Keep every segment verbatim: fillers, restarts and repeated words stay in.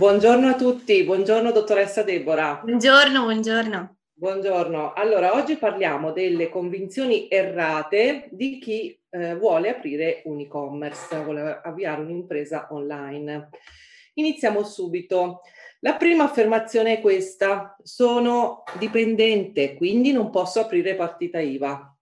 Buongiorno a tutti, buongiorno dottoressa Deborah. Buongiorno, buongiorno. Buongiorno. Allora, oggi parliamo delle convinzioni errate di chi eh, vuole aprire un e-commerce, vuole avviare un'impresa online. Iniziamo subito. La prima affermazione è questa: sono dipendente, quindi non posso aprire partita I V A.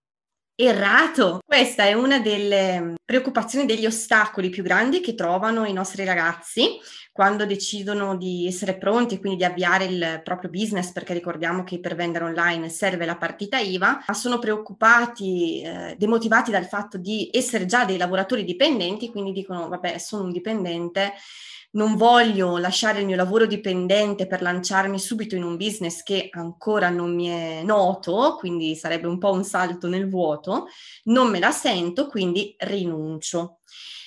Errato! Questa è una delle preoccupazioni, degli ostacoli più grandi che trovano i nostri ragazzi quando decidono di essere pronti, quindi di avviare il proprio business, perché ricordiamo che per vendere online serve la partita I V A, ma sono preoccupati, eh, demotivati dal fatto di essere già dei lavoratori dipendenti, quindi dicono: vabbè, sono un dipendente, non voglio lasciare il mio lavoro dipendente per lanciarmi subito in un business che ancora non mi è noto, quindi sarebbe un po' un salto nel vuoto, non me la sento, quindi rinuncio.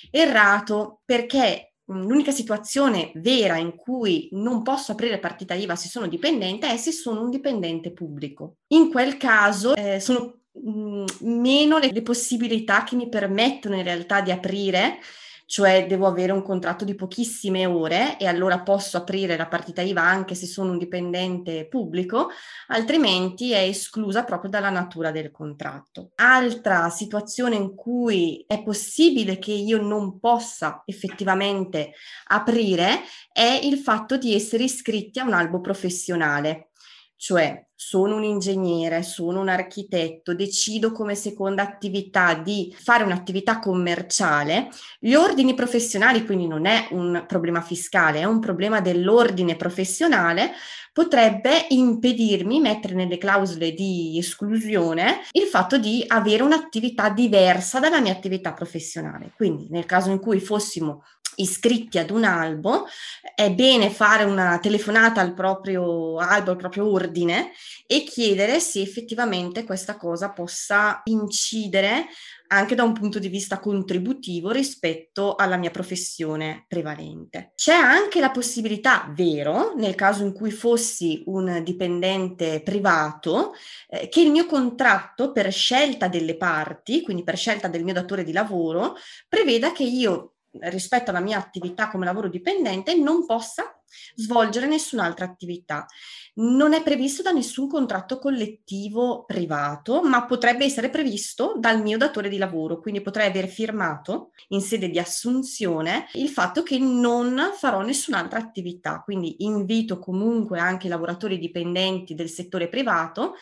Errato, perché l'unica situazione vera in cui non posso aprire partita I V A se sono dipendente è se sono un dipendente pubblico. In quel caso eh, sono mh, meno le, le possibilità che mi permettono in realtà di aprire, cioè devo avere un contratto di pochissime ore e allora posso aprire la partita I V A anche se sono un dipendente pubblico, altrimenti è esclusa proprio dalla natura del contratto. Altra situazione in cui è possibile che io non possa effettivamente aprire è il fatto di essere iscritti a un albo professionale. Cioè, sono un ingegnere, sono un architetto, decido come seconda attività di fare un'attività commerciale. Gli ordini professionali, quindi non è un problema fiscale, è un problema dell'ordine professionale, potrebbe impedirmi, mettere nelle clausole di esclusione, il fatto di avere un'attività diversa dalla mia attività professionale. Quindi, nel caso in cui fossimo iscritti ad un albo, è bene fare una telefonata al proprio albo, al proprio ordine e chiedere se effettivamente questa cosa possa incidere anche da un punto di vista contributivo rispetto alla mia professione prevalente. C'è anche la possibilità, vero, nel caso in cui fossi un dipendente privato, eh, che il mio contratto, per scelta delle parti, quindi per scelta del mio datore di lavoro, preveda che io, rispetto alla mia attività come lavoro dipendente, non possa svolgere nessun'altra attività. Non è previsto da nessun contratto collettivo privato, ma potrebbe essere previsto dal mio datore di lavoro, quindi potrei aver firmato in sede di assunzione il fatto che non farò nessun'altra attività. Quindi invito comunque anche i lavoratori dipendenti del settore privato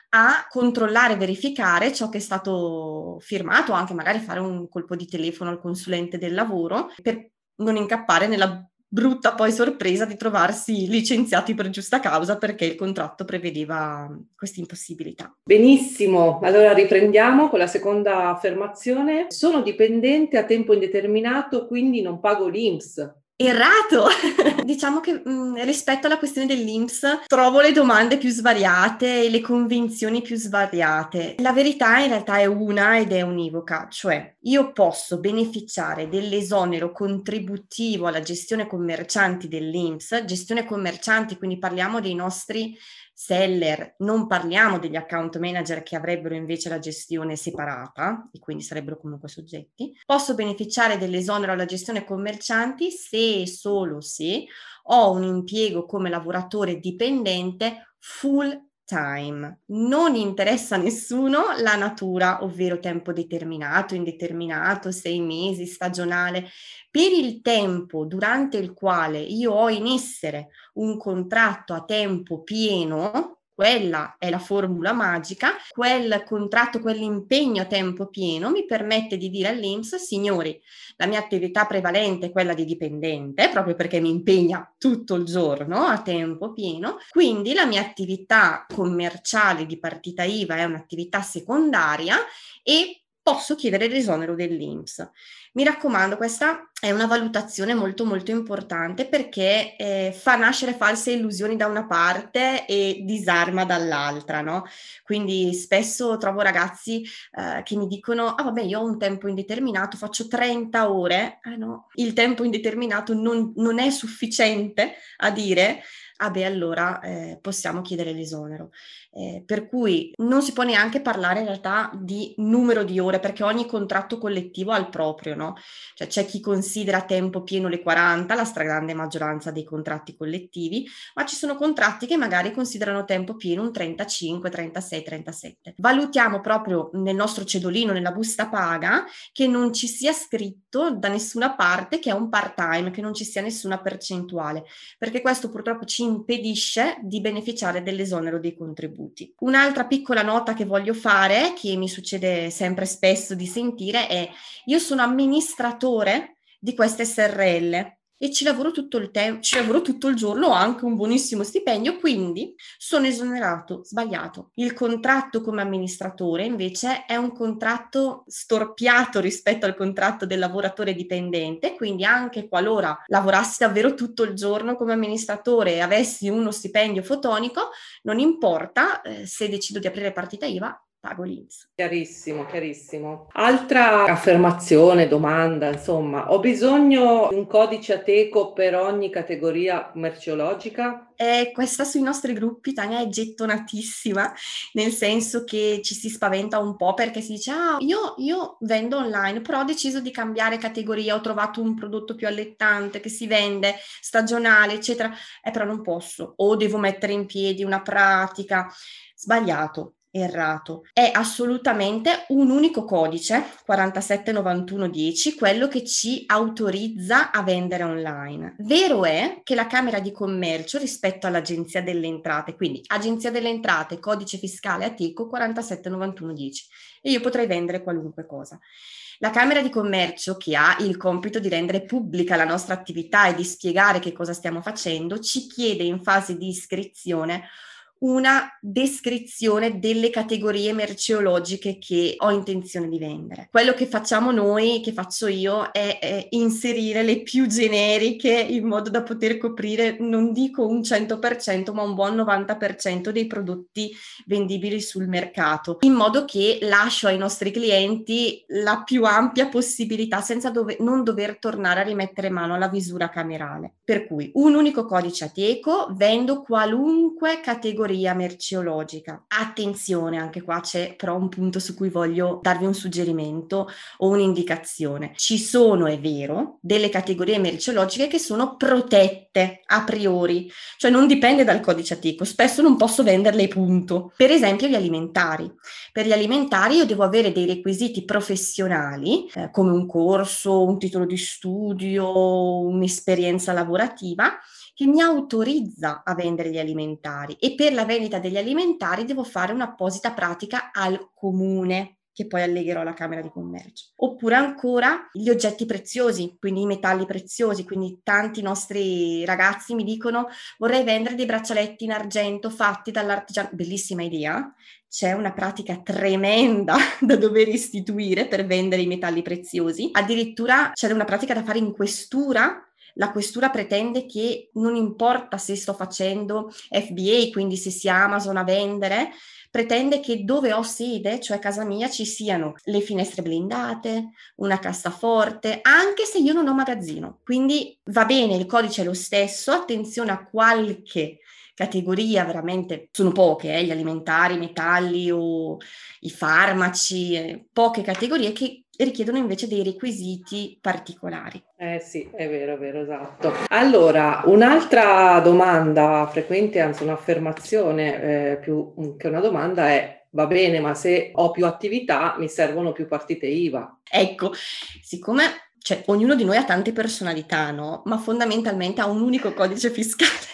a controllare e verificare ciò che è stato firmato, anche magari fare un colpo di telefono al consulente del lavoro per non incappare nella brutta poi sorpresa di trovarsi licenziati per giusta causa perché il contratto prevedeva questa impossibilità. Benissimo, allora riprendiamo con la seconda affermazione. Sono dipendente a tempo indeterminato, quindi non pago l'I N P S. Errato! Diciamo che mh, rispetto alla questione dell'I N P S trovo le domande più svariate e le convinzioni più svariate. La verità in realtà è una ed è univoca, cioè io posso beneficiare dell'esonero contributivo alla gestione commercianti dell'I N P S, gestione commercianti, quindi parliamo dei nostri seller, non parliamo degli account manager che avrebbero invece la gestione separata e quindi sarebbero comunque soggetti. Posso beneficiare dell'esonero alla gestione commercianti se e solo se ho un impiego come lavoratore dipendente full time. Non interessa a nessuno la natura, ovvero tempo determinato, indeterminato, sei mesi, stagionale. Per il tempo durante il quale io ho in essere un contratto a tempo pieno, quella è la formula magica, quel contratto, quell'impegno a tempo pieno mi permette di dire all'I N P S: signori, la mia attività prevalente è quella di dipendente, proprio perché mi impegna tutto il giorno a tempo pieno, quindi la mia attività commerciale di partita I V A è un'attività secondaria e posso chiedere l'esonero dell'I N P S. Mi raccomando, questa è una valutazione molto molto importante perché eh, fa nascere false illusioni da una parte e disarma dall'altra, no? Quindi spesso trovo ragazzi eh, che mi dicono: ah vabbè, io ho un tempo indeterminato, faccio trenta ore. Eh no, il tempo indeterminato non, non è sufficiente a dire ah beh, allora eh, possiamo chiedere l'esonero. Eh, per cui non si può neanche parlare in realtà di numero di ore, perché ogni contratto collettivo ha il proprio, no? Cioè c'è chi considera a tempo pieno le quaranta, la stragrande maggioranza dei contratti collettivi, ma ci sono contratti che magari considerano a tempo pieno un trentacinque, trentasei, trentasette. Valutiamo proprio nel nostro cedolino, nella busta paga, che non ci sia scritto da nessuna parte che è un part-time, che non ci sia nessuna percentuale, perché questo purtroppo ci impedisce di beneficiare dell'esonero dei contributi. Un'altra piccola nota che voglio fare, che mi succede sempre spesso di sentire, è: io sono amministratore di queste S R L e ci lavoro tutto il tempo, ci lavoro tutto il giorno, ho anche un buonissimo stipendio, quindi sono esonerato. Sbagliato. Il contratto come amministratore invece è un contratto storpiato rispetto al contratto del lavoratore dipendente, quindi anche qualora lavorassi davvero tutto il giorno come amministratore e avessi uno stipendio fotonico, non importa, eh, se decido di aprire partita I V A, pago l'I N P S. Chiarissimo, chiarissimo. Altra affermazione, domanda, insomma, ho bisogno di un codice Ateco per ogni categoria merceologica? Eh, questa sui nostri gruppi, Tania, è gettonatissima, nel senso che ci si spaventa un po' perché si dice: ah, io, io vendo online, però ho deciso di cambiare categoria, ho trovato un prodotto più allettante che si vende, stagionale, eccetera, eh, però non posso, o devo mettere in piedi una pratica. Sbagliato. Errato. È assolutamente un unico codice, quarantasette novantuno dieci, quello che ci autorizza a vendere online. Vero è che la Camera di Commercio rispetto all'Agenzia delle Entrate, quindi Agenzia delle Entrate, codice fiscale Ateco quarantasette novantuno dieci, e io potrei vendere qualunque cosa. La Camera di Commercio, che ha il compito di rendere pubblica la nostra attività e di spiegare che cosa stiamo facendo, ci chiede in fase di iscrizione una descrizione delle categorie merceologiche che ho intenzione di vendere. Quello che facciamo noi, che faccio io, è, è inserire le più generiche in modo da poter coprire, non dico un cento per cento, ma un buon novanta per cento dei prodotti vendibili sul mercato, in modo che lascio ai nostri clienti la più ampia possibilità senza dove, non dover tornare a rimettere mano alla visura camerale. Per cui un unico codice Ateco, vendo qualunque categoria merceologica. Attenzione, anche qua c'è però un punto su cui voglio darvi un suggerimento o un'indicazione. Ci sono, è vero, delle categorie merceologiche che sono protette a priori, cioè non dipende dal codice Ateco, spesso non posso venderle, punto. Per esempio gli alimentari. Per gli alimentari io devo avere dei requisiti professionali, eh, come un corso, un titolo di studio, un'esperienza lavorativa, che mi autorizza a vendere gli alimentari, e per la vendita degli alimentari devo fare un'apposita pratica al comune, che poi allegherò alla Camera di Commercio. Oppure ancora gli oggetti preziosi, quindi i metalli preziosi, quindi tanti nostri ragazzi mi dicono: vorrei vendere dei braccialetti in argento fatti dall'artigiano. Bellissima idea, c'è una pratica tremenda da dover istituire per vendere i metalli preziosi, addirittura c'è una pratica da fare in questura. La questura pretende che non importa se sto facendo F B A, quindi se sia Amazon a vendere, pretende che dove ho sede, cioè casa mia, ci siano le finestre blindate, una cassaforte, anche se io non ho magazzino. Quindi va bene, il codice è lo stesso, attenzione a qualche categoria, veramente sono poche, eh, gli alimentari, i metalli o i farmaci, eh, poche categorie che richiedono invece dei requisiti particolari. Eh sì, è vero, è vero, esatto. Allora, un'altra domanda frequente, anzi un'affermazione eh, più che una domanda è: va bene, ma se ho più attività mi servono più partite I V A? Ecco, siccome cioè, ognuno di noi ha tante personalità, no? Ma fondamentalmente ha un unico codice fiscale.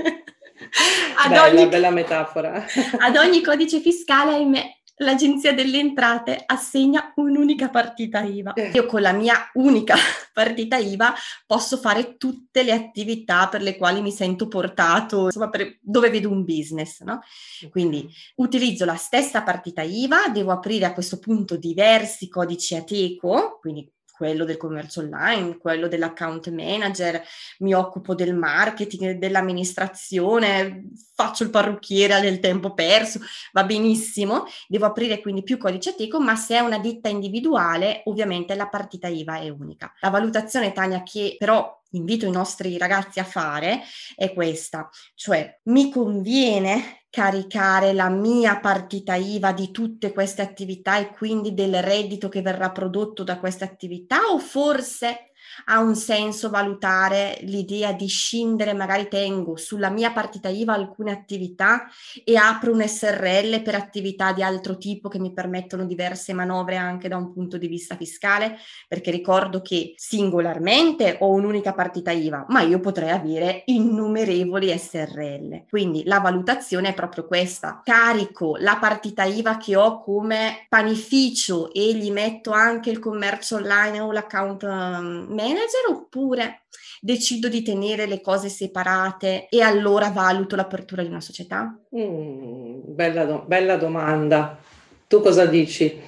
ad Bella, ogni, bella metafora. ad ogni codice fiscale, ahimè, l'Agenzia delle Entrate assegna un'unica partita I V A. Io con la mia unica partita I V A posso fare tutte le attività per le quali mi sento portato, insomma, per, dove vedo un business, no? Quindi utilizzo la stessa partita I V A, devo aprire a questo punto diversi codici Ateco, quindi quello del commercio online, quello dell'account manager, mi occupo del marketing, dell'amministrazione, faccio il parrucchiere nel tempo perso, va benissimo, devo aprire quindi più codici Ateco, ma se è una ditta individuale, ovviamente la partita I V A è unica. La valutazione, Tania, che però invito i nostri ragazzi a fare è questa, cioè mi conviene caricare la mia partita I V A di tutte queste attività e quindi del reddito che verrà prodotto da queste attività, o forse ha un senso valutare l'idea di scindere, magari tengo sulla mia partita I V A alcune attività e apro un S R L per attività di altro tipo che mi permettono diverse manovre anche da un punto di vista fiscale, perché ricordo che singolarmente ho un'unica partita I V A, ma io potrei avere innumerevoli S R L. Quindi la valutazione è proprio questa: carico la partita I V A che ho come panificio e gli metto anche il commercio online o l'account manager, oppure decido di tenere le cose separate e allora valuto l'apertura di una società? Mm, bella, do- bella domanda. Tu cosa dici?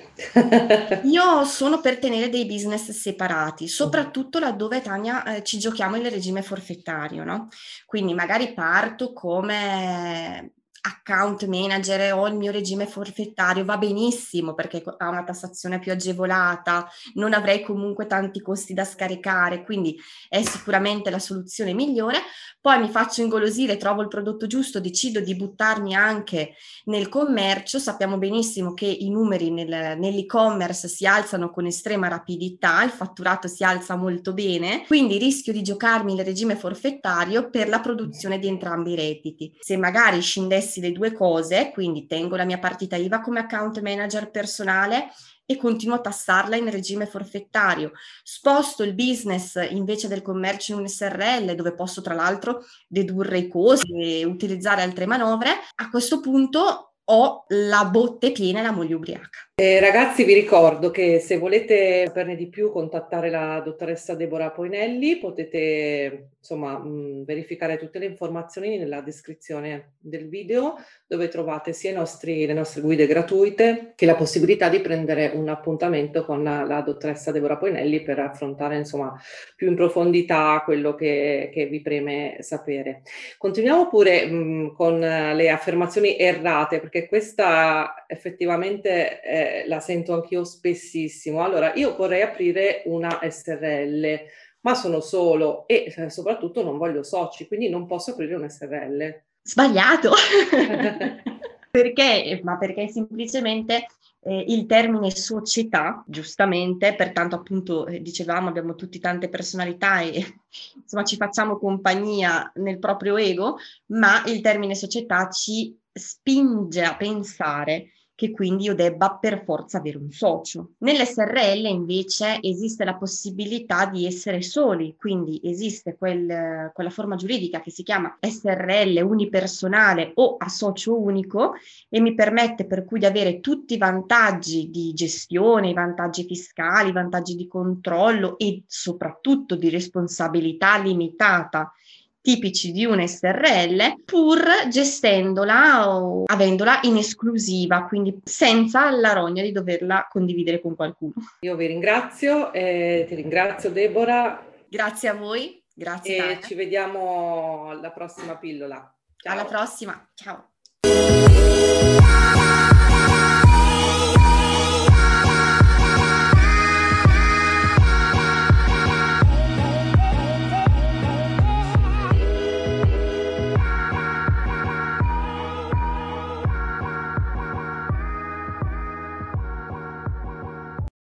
Io sono per tenere dei business separati, Mm. soprattutto laddove, Tania, eh, ci giochiamo il regime forfettario, no? Quindi magari parto come account manager, ho il mio regime forfettario, va benissimo perché ha una tassazione più agevolata, non avrei comunque tanti costi da scaricare, quindi è sicuramente la soluzione migliore. Poi mi faccio ingolosire, trovo il prodotto giusto, decido di buttarmi anche nel commercio. Sappiamo benissimo che i numeri nel, nell'e-commerce si alzano con estrema rapidità, il fatturato si alza molto bene, quindi rischio di giocarmi il regime forfettario per la produzione di entrambi i redditi. Se magari scindessi le due cose, quindi tengo la mia partita I V A come account manager personale e continuo a tassarla in regime forfettario, sposto il business invece del commercio in un S R L dove posso tra l'altro dedurre i costi e utilizzare altre manovre, a questo punto ho la botte piena e la moglie ubriaca. Eh, ragazzi, vi ricordo che se volete saperne di più, contattare la dottoressa Deborah Poinelli, potete insomma mh, verificare tutte le informazioni nella descrizione del video, dove trovate sia i nostri, le nostre guide gratuite che la possibilità di prendere un appuntamento con la, la dottoressa Deborah Poinelli per affrontare insomma più in profondità quello che, che vi preme sapere. Continuiamo pure mh, con le affermazioni errate, perché questa effettivamente è la sento anch'io spessissimo. Allora, io vorrei aprire una S R L, ma sono solo e eh, soprattutto non voglio soci, quindi non posso aprire un S R L. Sbagliato! Perché? Ma perché semplicemente eh, il termine società, giustamente, pertanto appunto eh, dicevamo abbiamo tutti tante personalità e insomma ci facciamo compagnia nel proprio ego, ma il termine società ci spinge a pensare che quindi io debba per forza avere un socio. Nell'S R L invece esiste la possibilità di essere soli, quindi esiste quel, quella forma giuridica che si chiama S R L unipersonale o a socio unico e mi permette per cui di avere tutti i vantaggi di gestione, i vantaggi fiscali, i vantaggi di controllo e soprattutto di responsabilità limitata tipici di un S R L, pur gestendola o avendola in esclusiva, quindi senza la rogna di doverla condividere con qualcuno. Io vi ringrazio, eh, ti ringrazio Deborah. Grazie a voi, grazie E Tania. ci vediamo alla prossima pillola. Ciao. Alla prossima, ciao.